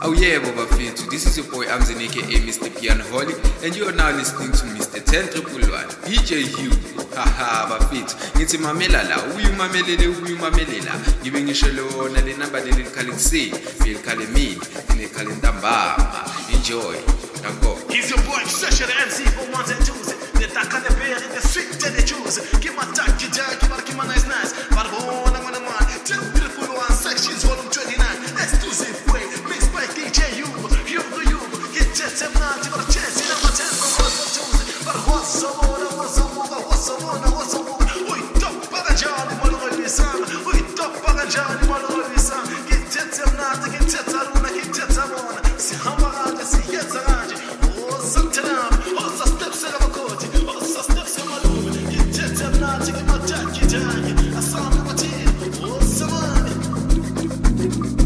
Oh yeah, Boba Fitu. This is your boy Amzin aka Mr. Piano Holly, and you are now listening to Mr. 10111 DJ Hugh. Haha, Bafitu. Ngithi mamela la, uyumamelela. Ngibe ngisho lona le number leli likhale kuseni, likhale mina, likhale ntambama. Enjoy. Danko. He's your boy, Session MC for ones and twos. The dark and the bear in the street and the Jews. Give my talk, give my nice. But I'm on the man. 10 beautiful one sections, volume 29. Exclusive way, mixed by DJ you. You. Get jet, I'm not even a chance. You know what I'm saying? But what's up? We top Bagajani, Malloy Sam. We top Bagajani, Malloy Sam. Get jet, I'm not get jet, Aruna, get jet, I'm on. See how I see yet, Saraji. Oh, Santanam. Oh, steps of a coat. Oh, steps of a room. Get jet, I'm not taking my jacket. I saw my team. Oh, someone.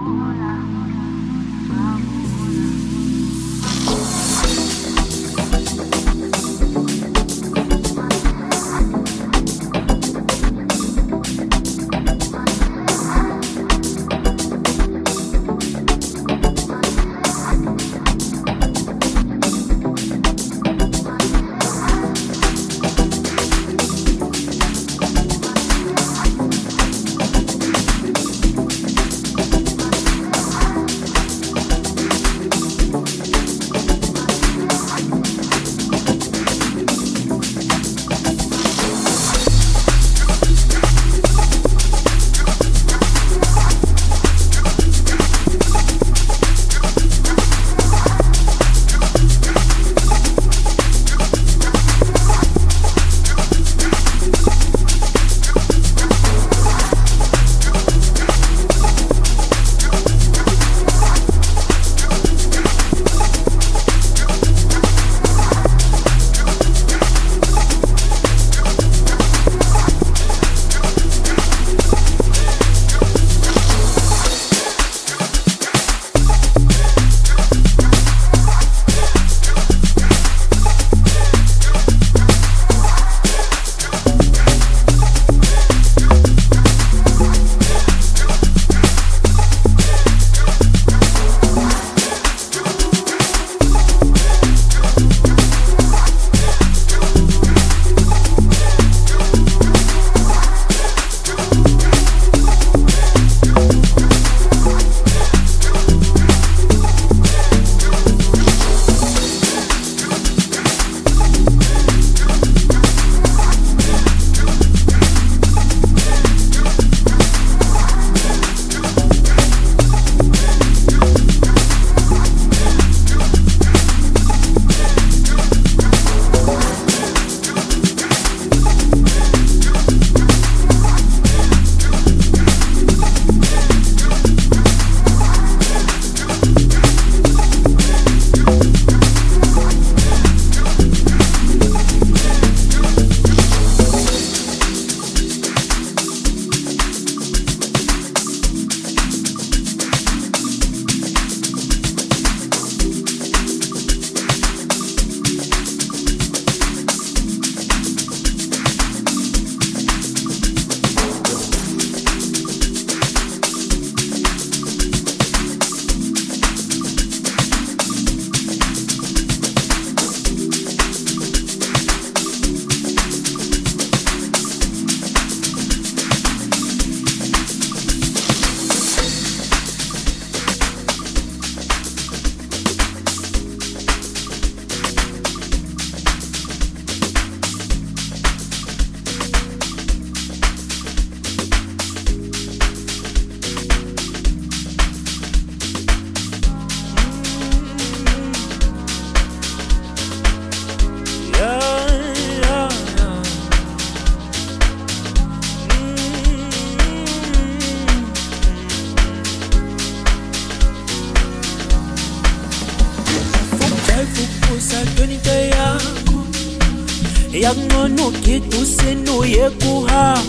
yakungcono kitu sinuye kuhamba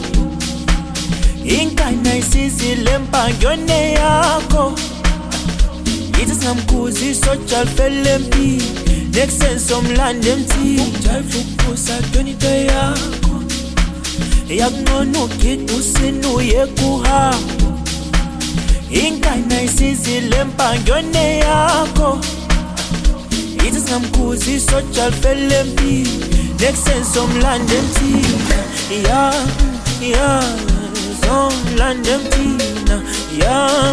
ingane isizile empangiyone yakho yithi singamkhuzi social fele mpi next omlande mthi ujayiva ukuphusa tonito yakho yakungcono kitu sinuye kuhamba ingane isizile empangiyone yakho yithi singamkhuzi social fele mpi next omlande mthi ya somlande mthina ya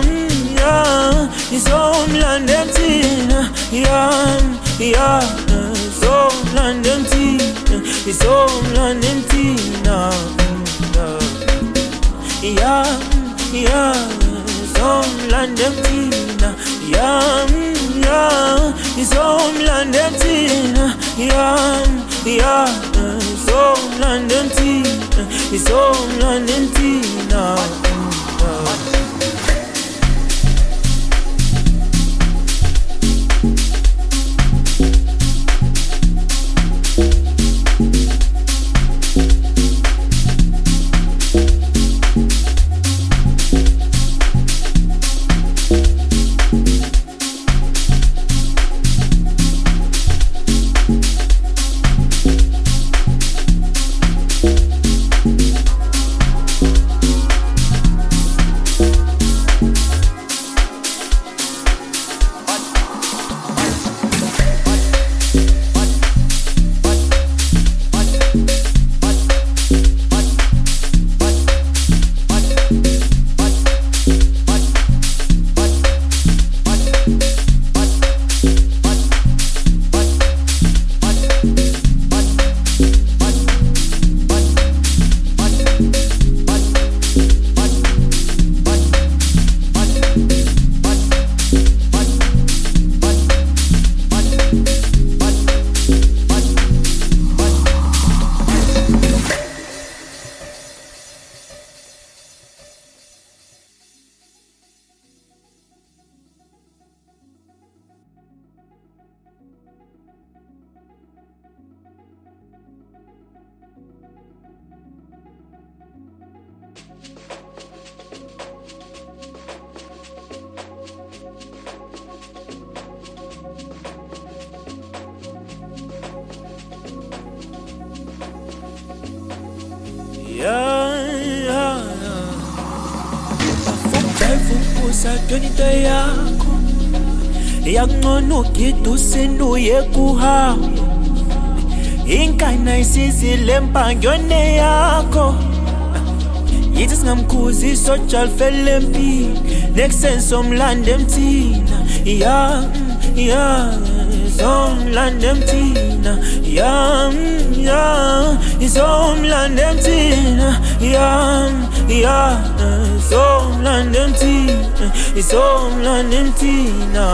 somlande mthina ya somlande mthina somlande mthina ya somlande mthina ya somlande mthina ya somlande mthina somlande mthina satonito yakho yakungcono ugida usenuye kuhamba inkana isizile mpangiyone yakho yithi singamkhuzi isotsha lifele empini nekuseni omlando emthina somlando emthina somlando emthina somlando emthina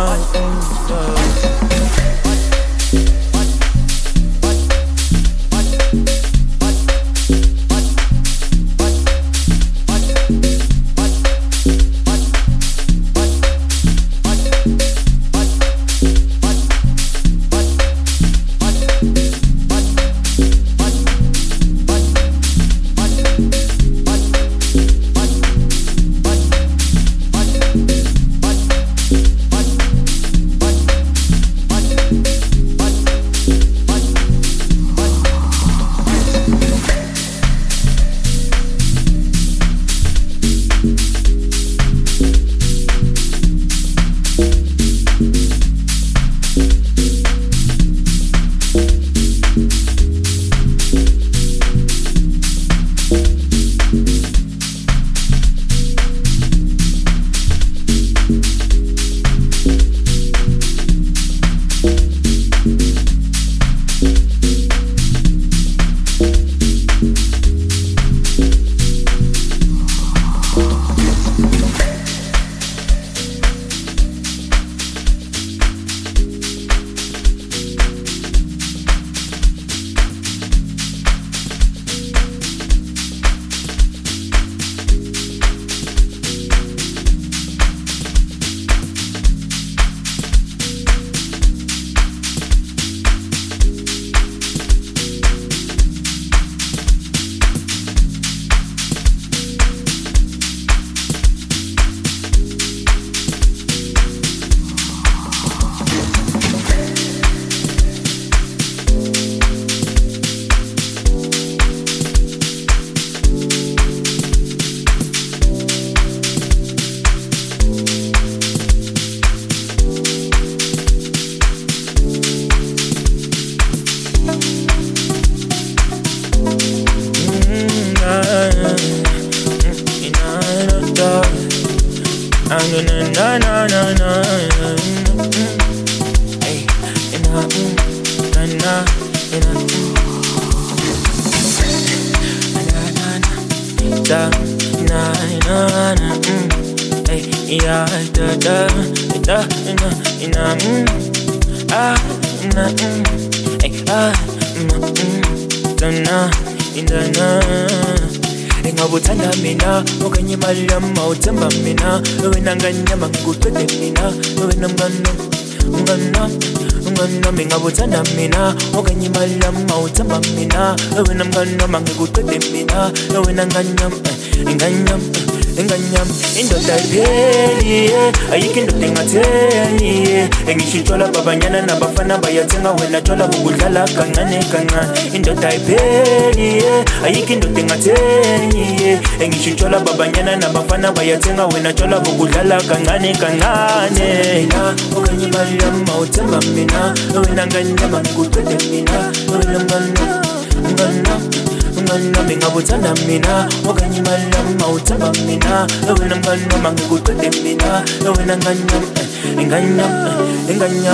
Engabuthanda mina okanye imali yami awuthemba mina wena nganyama ngikuqede mina wena mngani engabuthanda mina okanye imali yami awuthemba mina wena mngani ngikuqede mina wena nganyama indoda ipheli ayikho indoda engatheni engishintshwala babanyana nabafana bayathenga wena tshwala bokudlala kancane kancane indoda ipheli ayikho indoda engatheni engishintshwala babanyana nabafana bayathenga wena tshwala bokudlala kancane kancane okanye imali yami awuthemba mina wena nganyama ngikuqede mina wena mngani engabuthanda mina okanye imali yami awuthemba mina wena mngani ngikuqede mina wena enganyama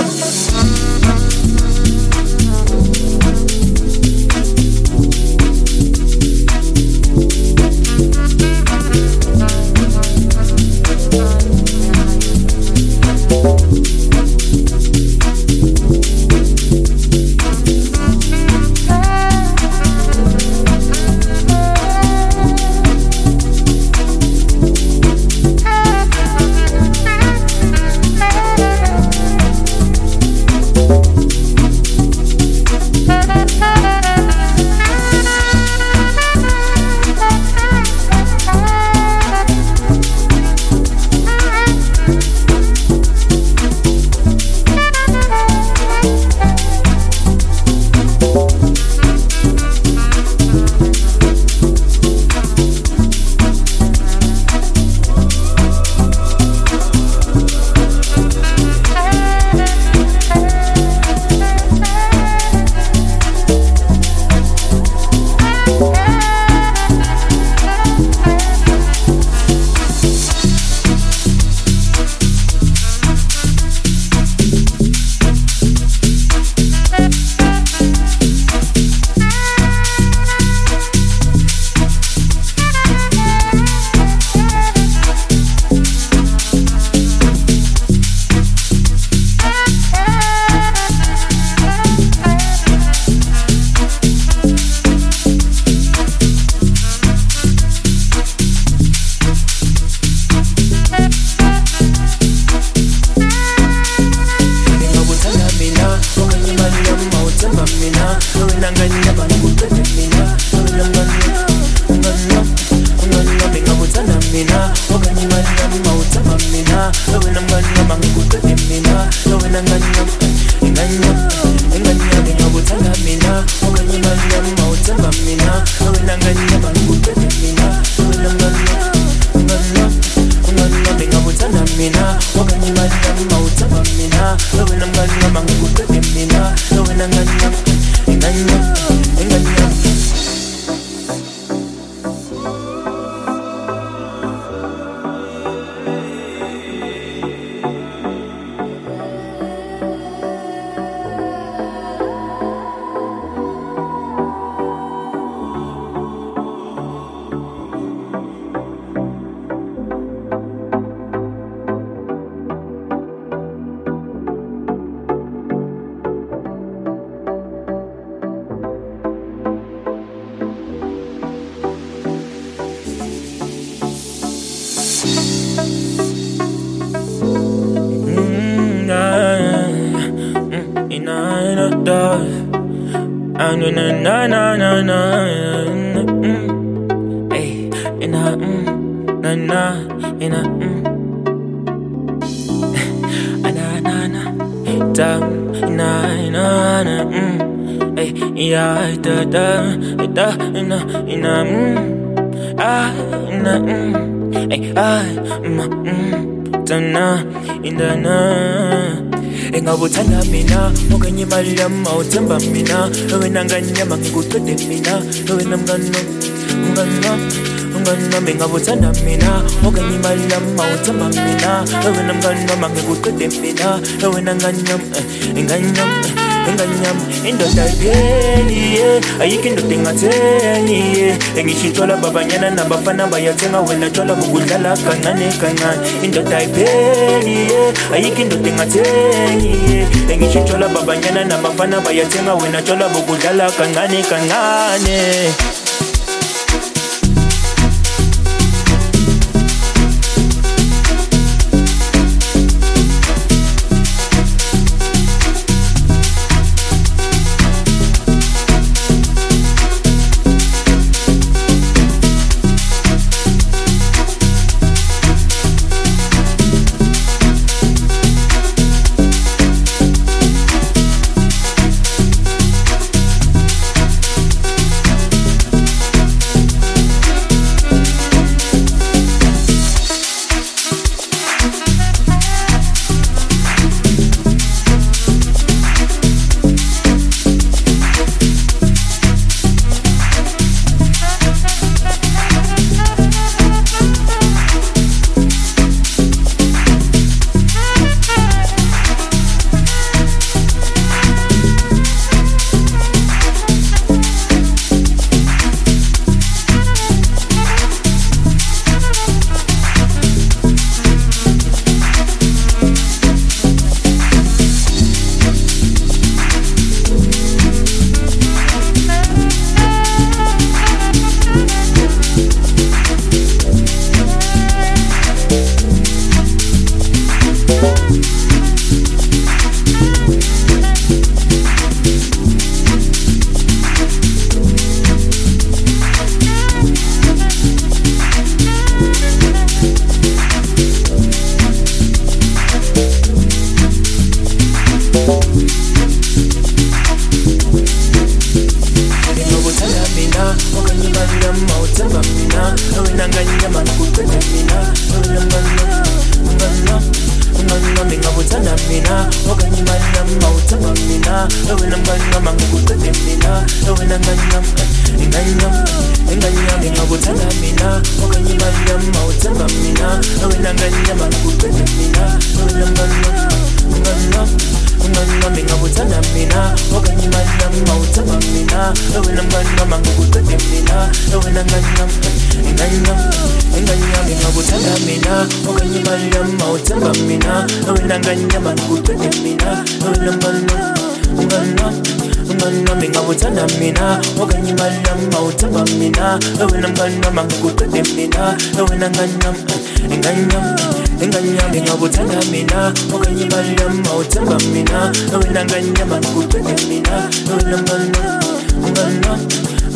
wena mngani wami angikuqede mina wena ngani wami ingani wami ngabuthanda mina okanye imali yami mawuthemba mina wena ngani wami angikuqede mina wena ngani wami ngabuthanda mina okanye imali yami mawuthemba mina wena mngani wami angikuqede mina wena ngani wami ingani wami Ngabuthanda mina okanye imali yami mawuthemba mina wena ngani yami angikuqede mina wena mngani wami ngabuthanda mina okanye imali yami mawuthemba mina wena mngani wami angikuqede mina wena ngani yami indoda ipheli ayikho indoda engatheni engisho ithola babanyana nabafana bayathenga wena thola bokudlala kancane kancane indoda ipheli ayikho indoda engatheni engisho ithola babanyana nabafana bayathenga wena thola bokudlala kancane kancane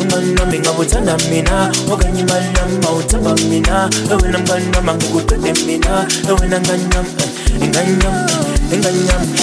mngani wami ngabe uthanda mina okanye imali yami awuthemba mina wena mngani wami angikuqede mina wena ngani yami ingani yami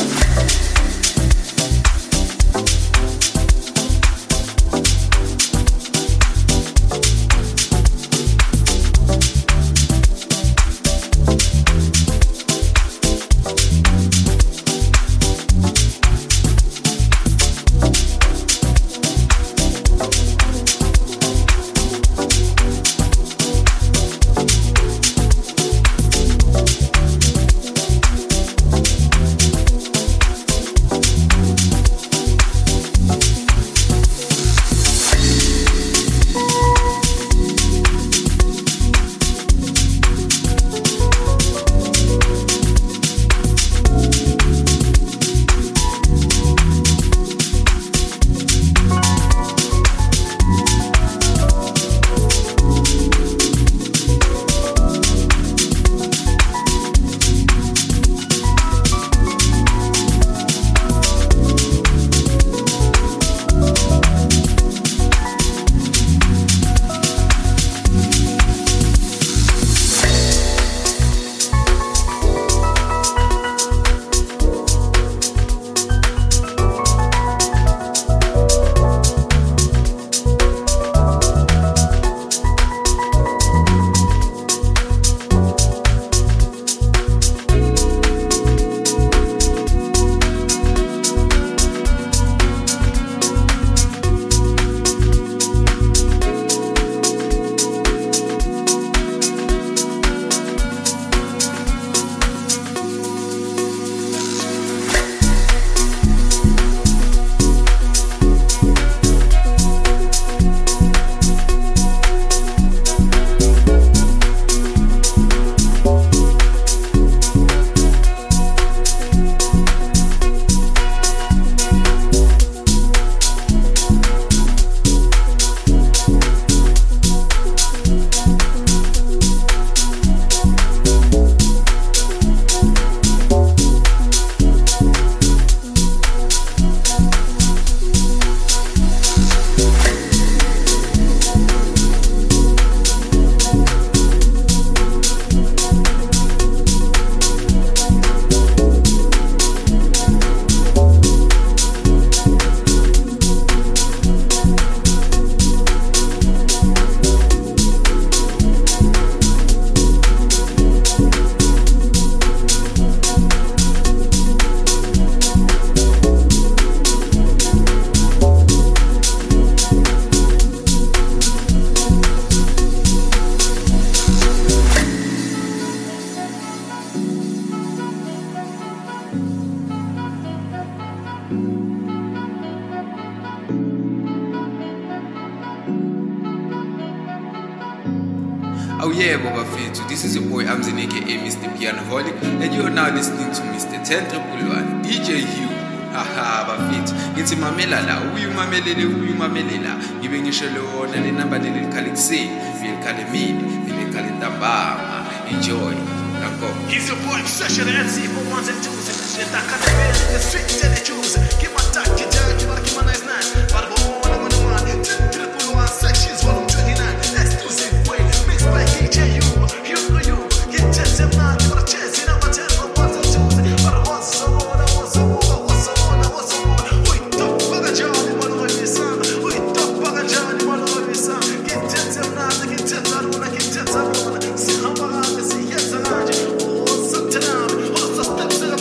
Oh yeah, Boba Fethu, this is your boy Amzin aka Mr. Pianoholic, and you are now listening to Mr. 10111, DJ Hugh. Haha, Bafethu, ngithi mamela la, uyumamelela, ngibe ngisho lona le number leli likhali kuseni, likhali emini, likhali ntambama. Enjoy. Danko. He's your boy Session MC for ones and twos. The Academy, the fit to the Jews. Give my talk, give my nice nice. But one, 101 sections, volume 29. Exclusive way, mixed by DJ U. You, get chance and man, you got a chance in our 10 for ones and twos. But I was so on. We talk Bagajani, one of your son. We talk Bagajani, one of your son. Get chance and man, get chance and one, get chance and one. See how I see, yes, and I. Oh, something, oh, so steps in the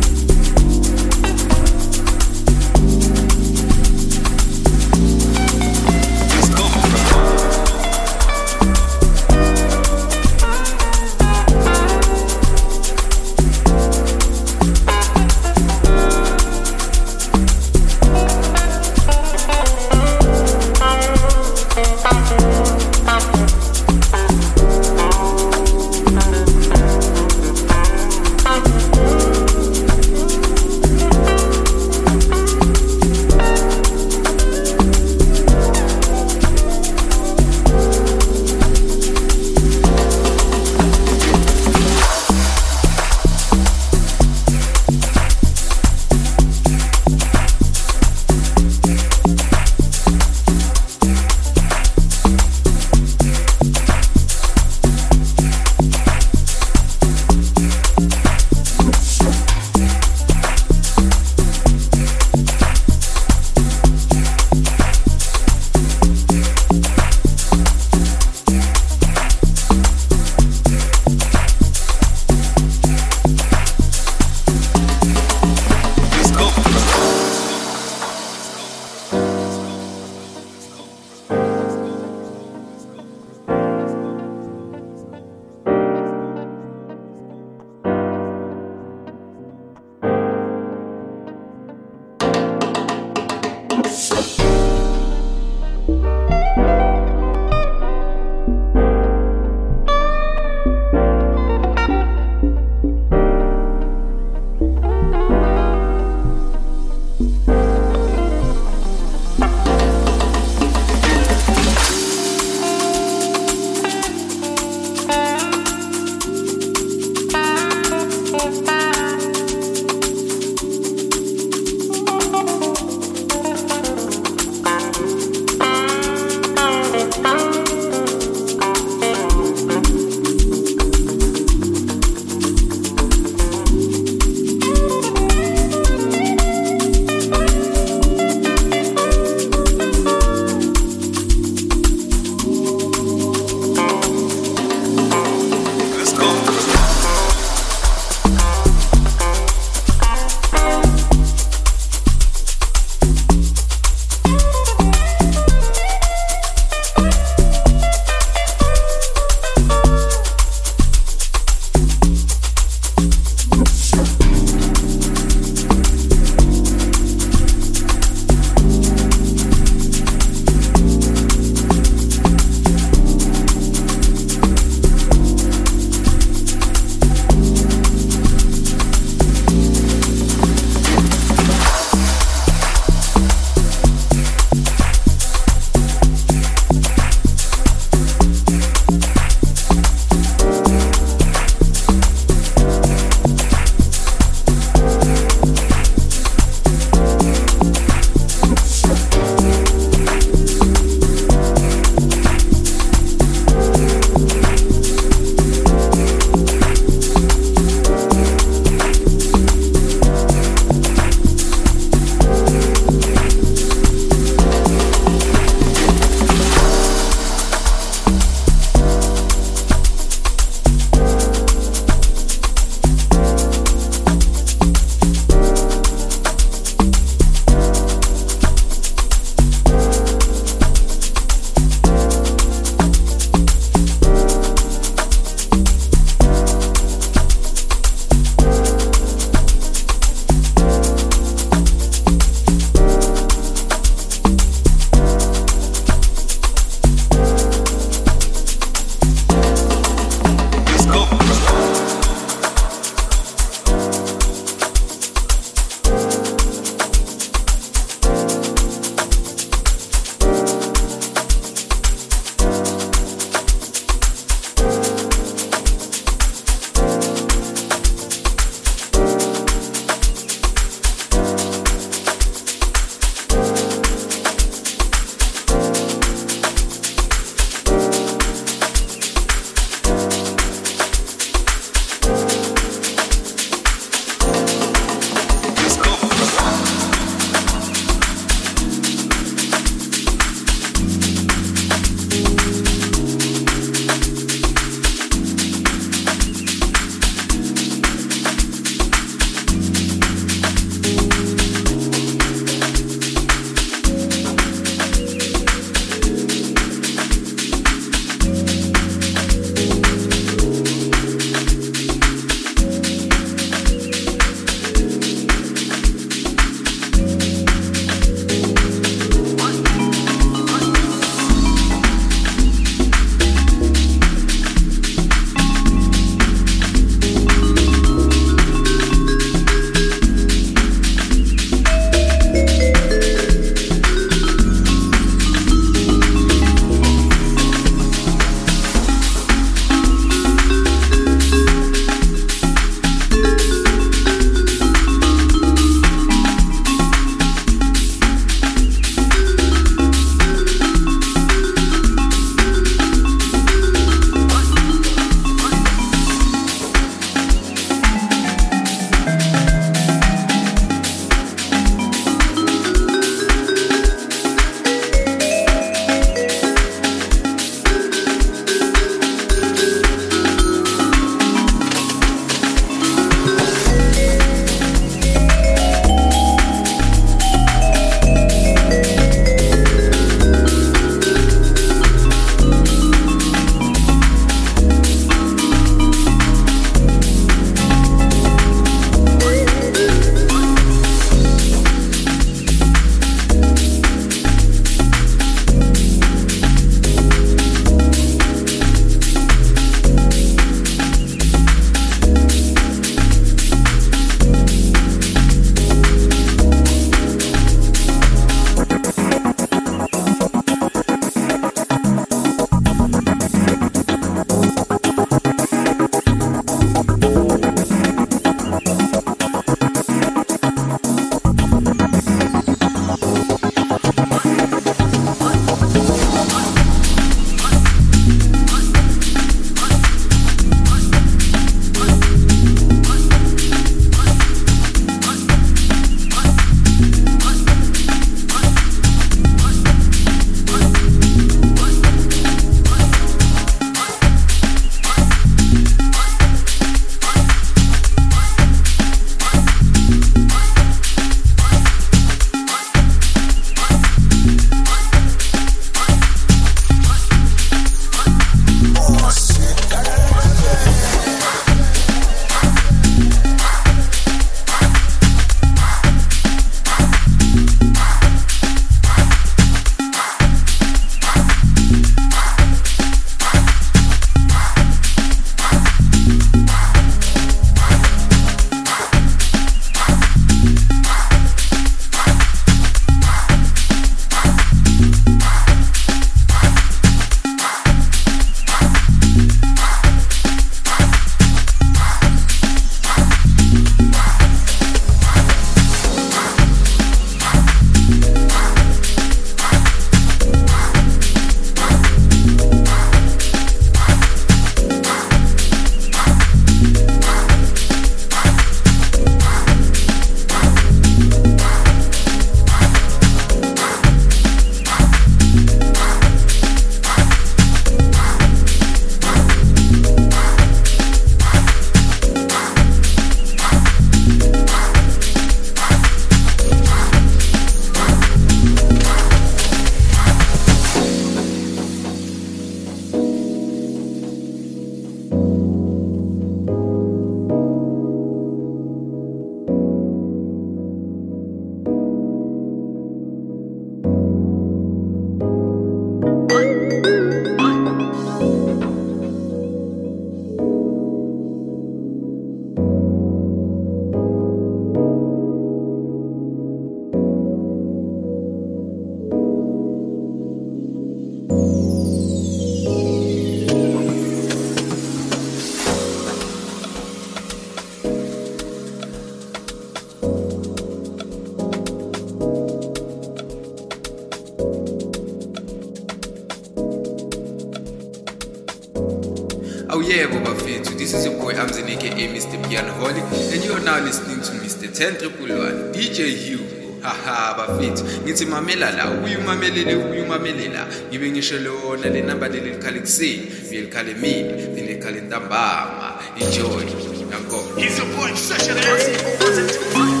Yebo bafethu, this is your boy Amzin aka Mr. Piano Holly, and you are now listening to Mr. 10111 DJ Hugh. Haha bafethu, ngithi mamela la, uyumamelela, ngibe ngisho lona le number leli likhale kuseni, likhale emini, likhale ntambama. Enjoy. Now go. He's your boy, Session MC 412.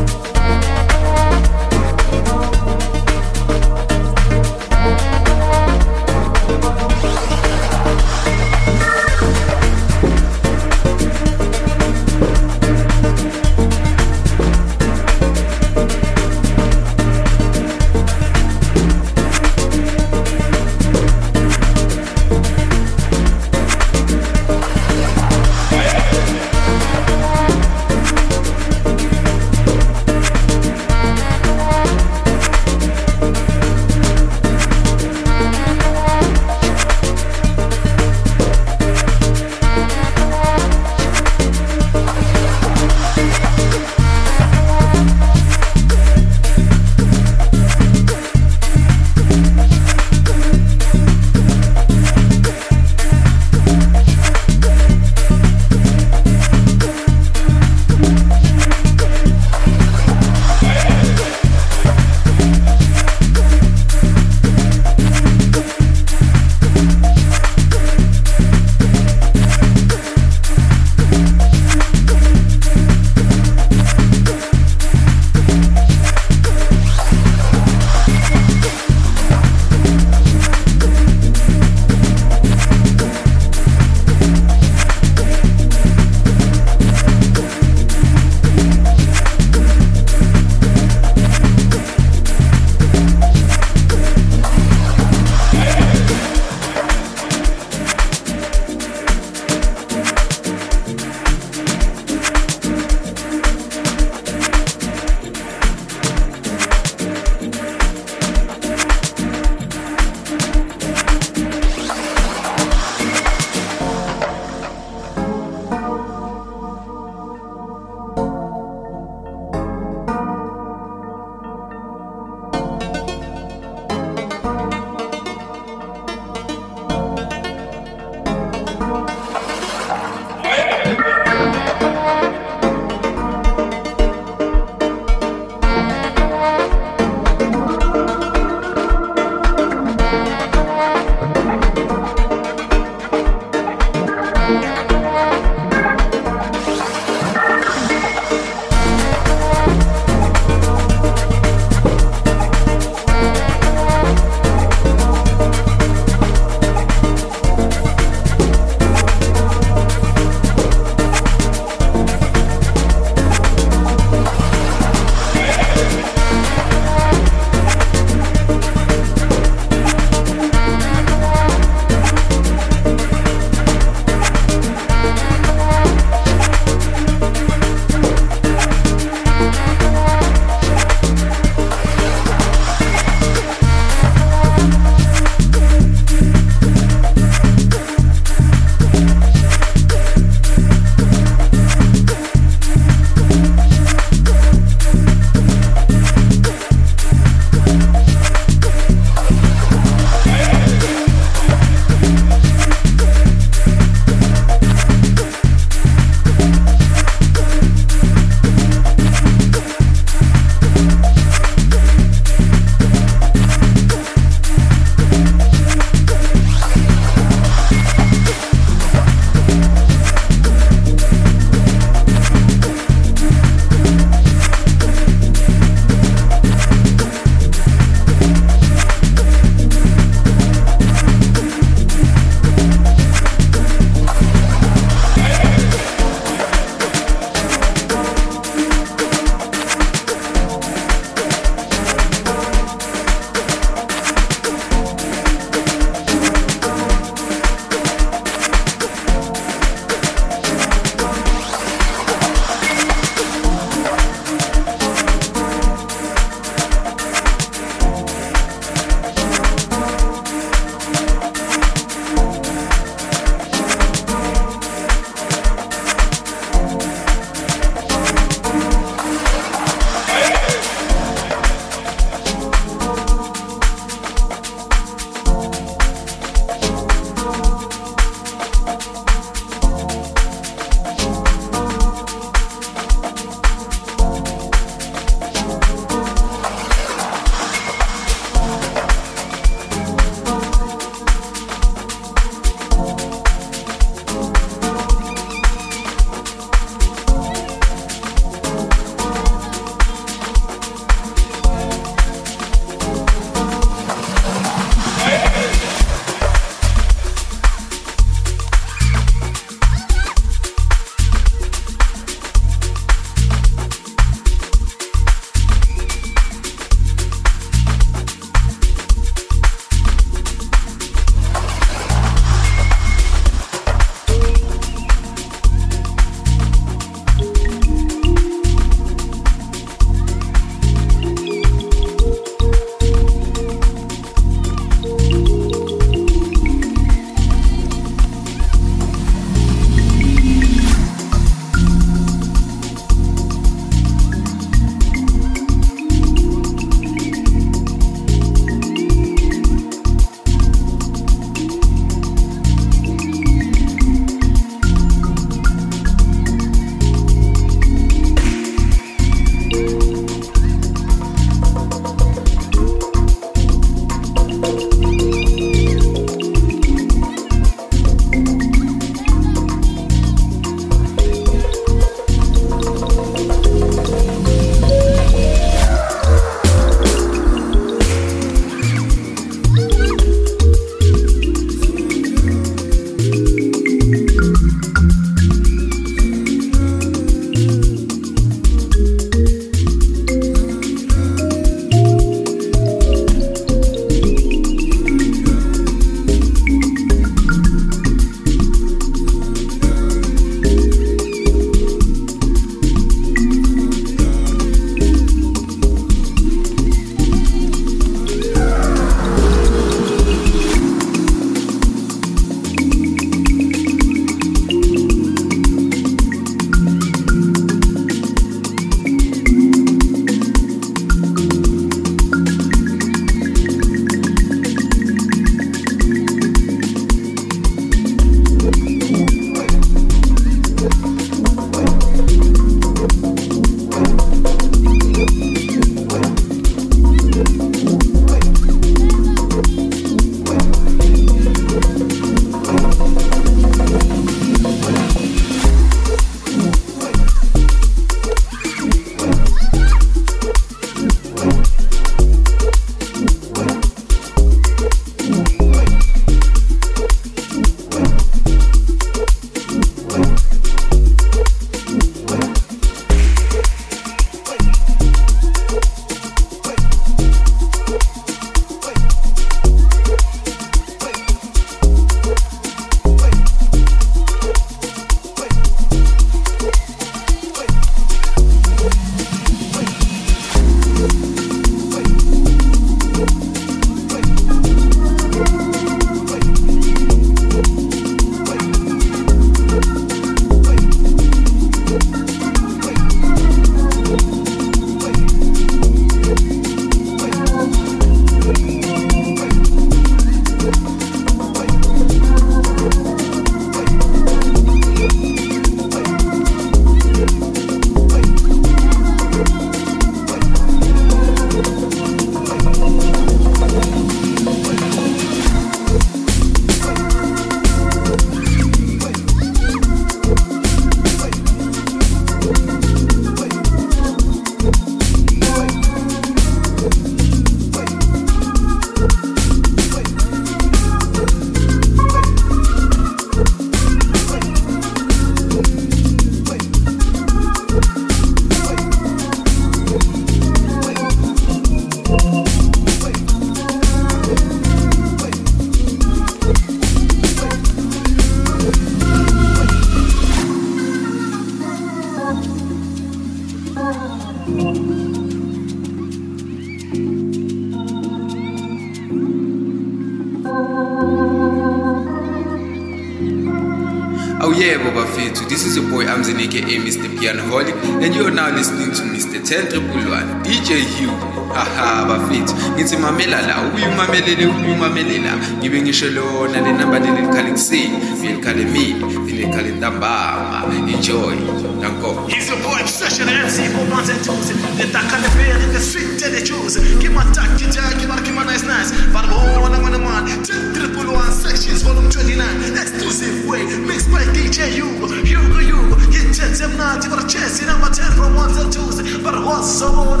Oh yeah, Boba Fetu, this is your boy Amzin aka Mr. Pianoholic, and you're now listening to Mr. 10111, DJ Hugh. Haha, Bafetu, ngithi mamela la, uyumamelela, ngibe ngisho lona le number lelikhali kusini, ngelikhali mina, lelikhali ntambama. Enjoy, danko. He's your boy, Obsession MC for ones and twos. The dark and the bear in the street, they choose. Give my tack, give my nice. But one on the man, 101 sections, volume 29. Exclusive way, mixed by DJ Hugo. Get chance, I'm not even a chance. Number 10 from ones and twos. But what's some more?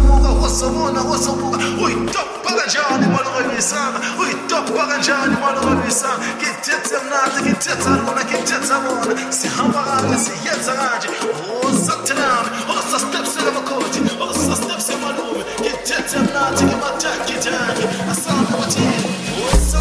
We top Bagajani, one of the sun. We top Bagajani, one of the sun. Get chance, I'm not, get chance, I'm gonna get chance, I'm gonna see how I see yes, oh, Satanam, oh, so steps in my coat, oh, so steps in my room. Get chance, I'm not, get my tack, get down. I saw my team, oh, so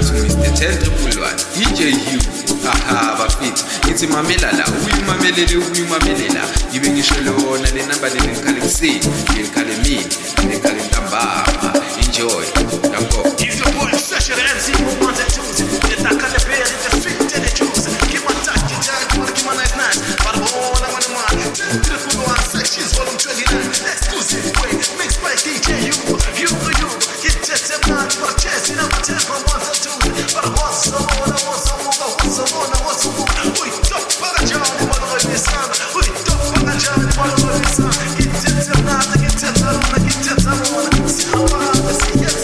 to Mr. 10 DJ Hugh. Haha bafethu ngithi mamela la uyumamelela ngibe ngisho lona le number lelikhala kuseni lelikhala emini lelikhala ntambama. Enjoy. Danko. If your boy session MC for ones and twos, the takale bear in the fit and the juice. Give my touch, give my nice. But all I want to man, 10 sections, volume 29. Exclusive way, mixed by DJ you. Get just a man for a chance, you know, 10 from ones and twos. But I want some more, I want some more. We talk about a Johnny, what do I son? We talk about a Johnny, what do I son? Get just a man, get just a man. See how I see yes,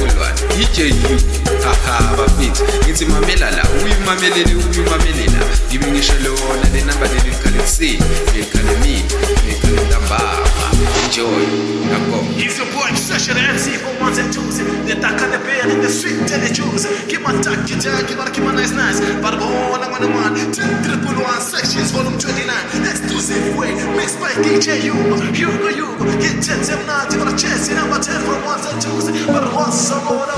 Ulwan DJ U haha bafethu ngithi mamela la uyumamelela ngibe ngisho lona le number lelikhalisini lelikhale ntambama enjoy ngakho. He's your boy, Session MC for ones and twos. The dark and the bear in the street, tell the Jews. Keep on tuck, keep on nice. But go on, I'm on the one. 10,1 sections, volume 29. Exclusive way, mixed by DJ Hugo. Get 10, not even a chance. Number 10 from ones and twos. But what's some more?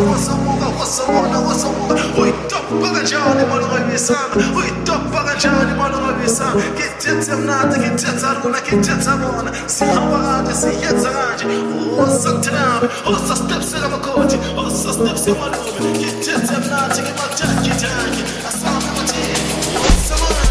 We top Bagajani, one of the son. We top Bagajani, one of the son. Get 10, not to get 10, get 10. See how I see yet. Ossa trave, ossa steps in a coach, ossa steps in one room. Get 10 now to get my jacket. I saw my team. Ossa man.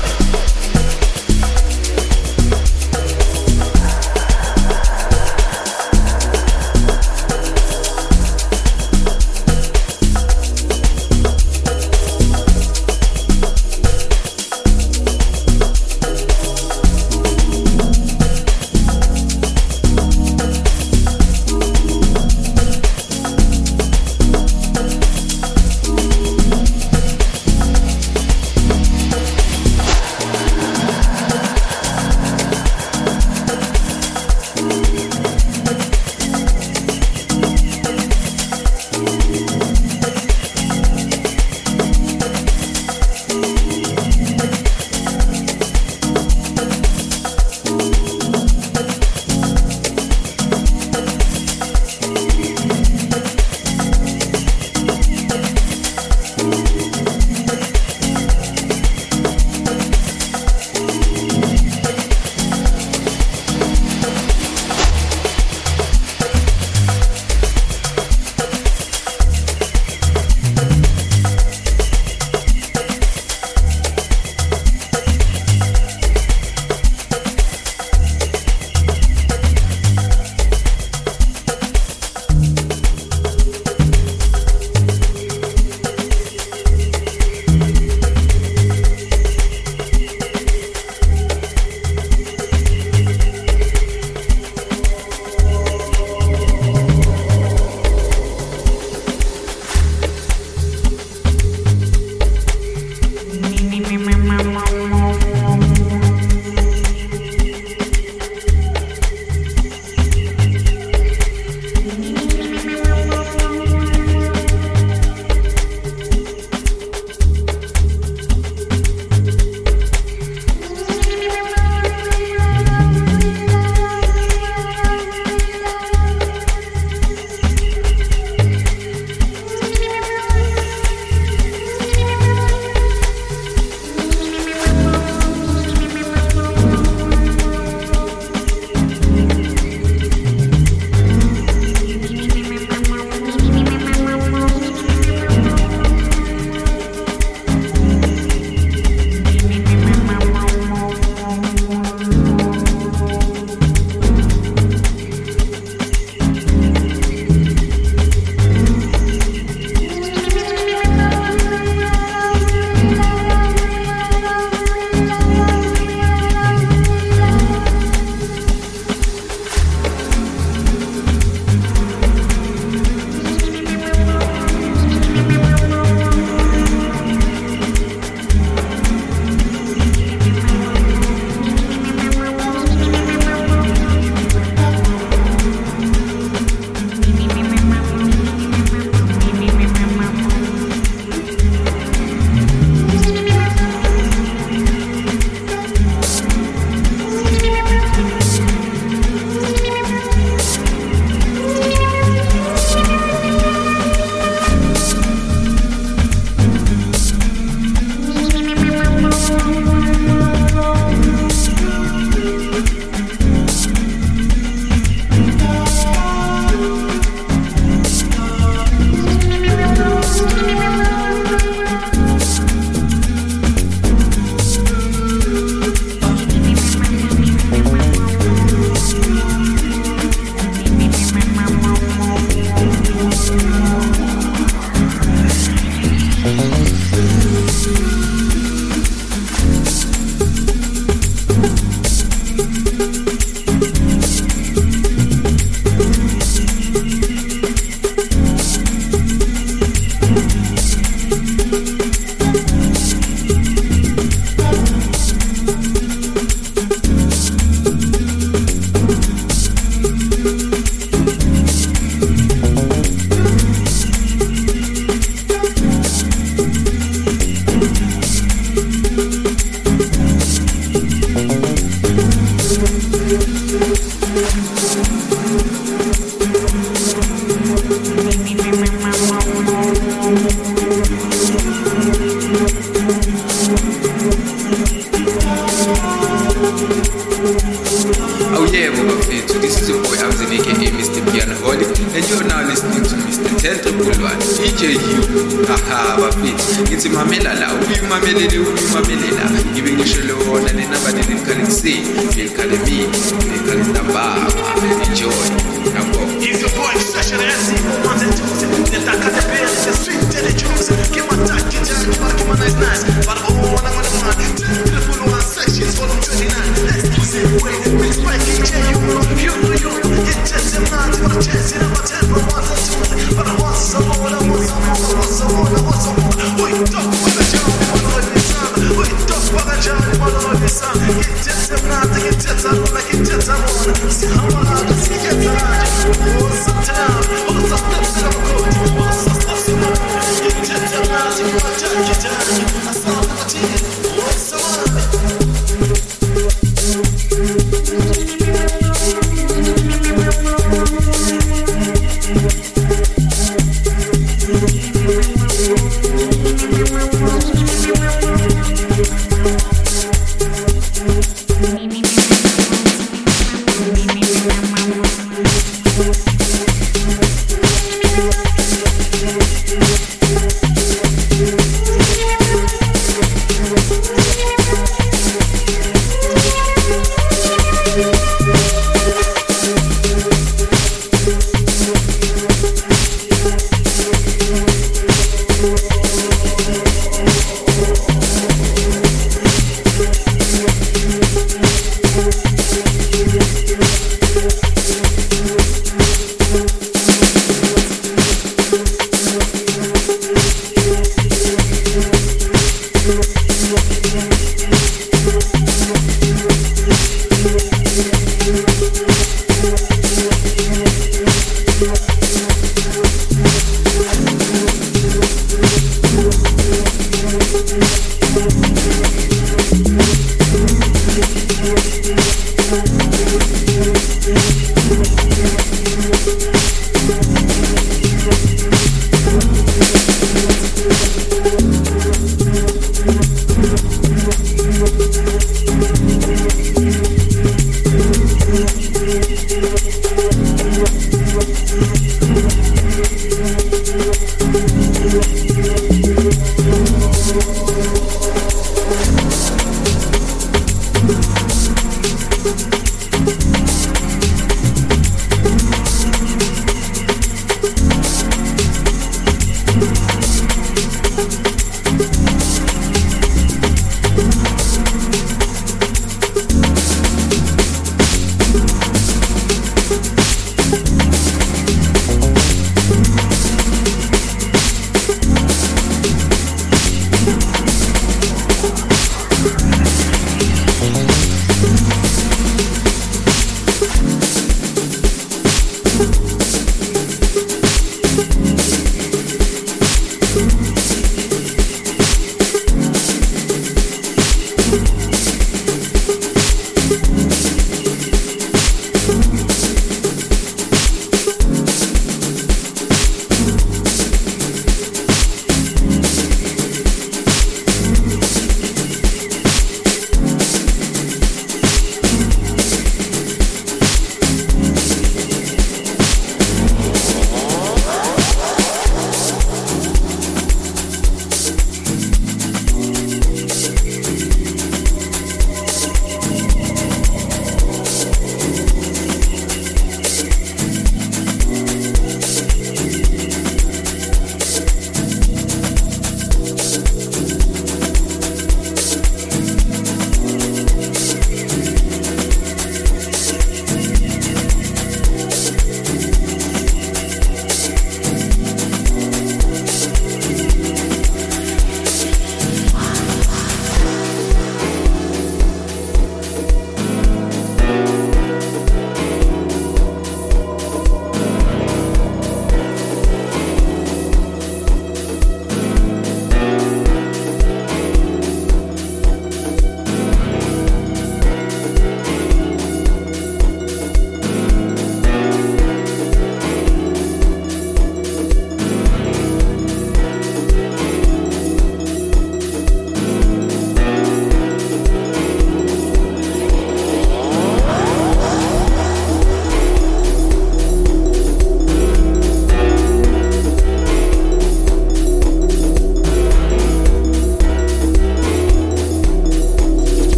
haha bafethu ngithi mamela la uyumamelela ngibe ngisho lona lenamba lelikhale kuseni ngelikhale mina ngelikhale ntambama enjoy yabo. If your boy session MC for ones and twos, then that kind of beer is a sweet daily juice. Give my tack, get your give my nice. But I'm on, beautiful one sections, volume 29. Let's do it way, mixed by DJ, you, get just a night, but a chance in my 10 for ones and twos. But I want some more, I want some more. We talk with a job, we talk with a job, get just a night, get just a night, get just a night. See how I see get a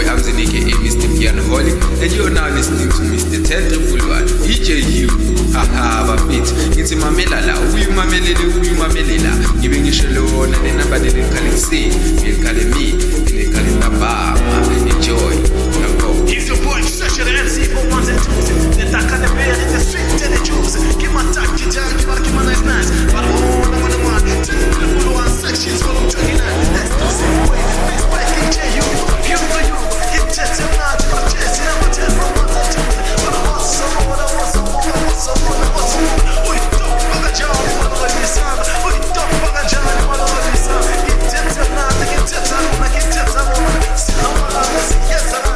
I'm Zeneke, Mr. Piano Holly, and you're now listening to Mr. 10 DJ Hugh. Haha, bafethu ngithi mamela la uyumamelela ngibe ngisho lona lenamba lelikhalekisini ngelikhale mina ngelikhale nababa. Enjoy. He's your boy, Session MC for ones and twos. The Taka the bear in the street and the Jews. Give my tack, give my nice. But oh, I'm on one. The full one sections for 29. Let's do some way. This way, DJ you. Here for you. Get jet and not to the chest. I'm a 10 for ones and twos. But I want some more. We don't fuck a job. We don't fuck a job. Get jet and not to get jet and not get jet and not. Yes, I'm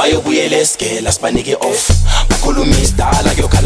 bayobuyela esigela sibanike off bakhuluma isidala